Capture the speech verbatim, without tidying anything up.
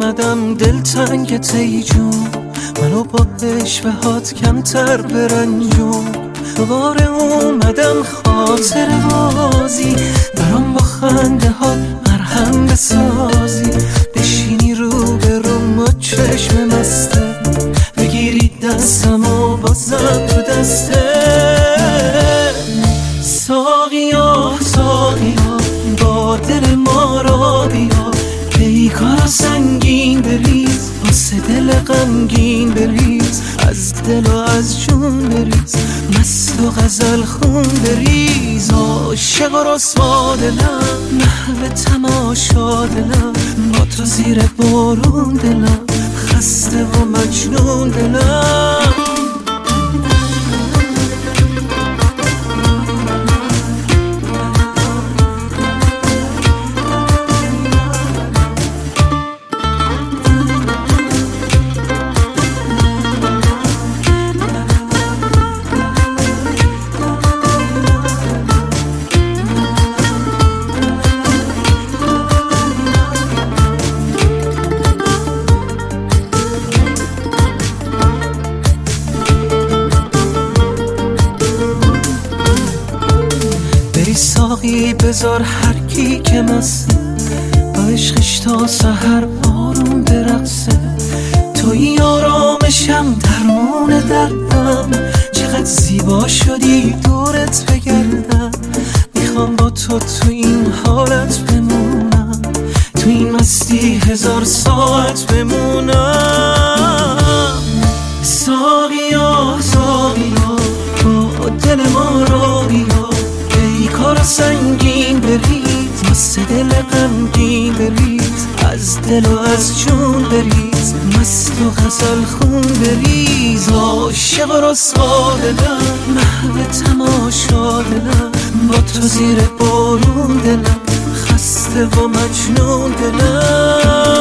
اومدم دلتنگت ای جون، منو با عشوهات کمتر برنجون. دوباره اومدم خاطر بازی، برام با خنده ها مرهم بسازی. بشینی رو به رو ما چشم مسته، بگیری دستم و بازم تو دسته. ساقیا ساقیا با دل ما را بیا، پیکارا سنگین بریز، واسه دل غمگین بریز. از دل و از جون بریز، مست و غزل خون بریز. عاشق و رسوا دلم، محو تماشا دلم، با تو زیر بارون دلم، خسته و مجنون دلم. ساقی بذار هر کی که مسته، با عشقش تا سحر آروم برقصه. توی آرامشم درمون دردم، چقدر زیبا شدی دورت بگردم. میخوام با تو تو این حالت بمونم، تو این مستی هزار ساعت بمونم. ساقیا ساقیا با دل ما را بیا، کار سنگین بریز، واسه دل غمگین بریز. از دل و از جون بریز، مست و غزل خون بریز. عاشق و رسوا دلم، محو تماشا دلم، با تو زیر بارون دلم، خسته و مجنون دلم.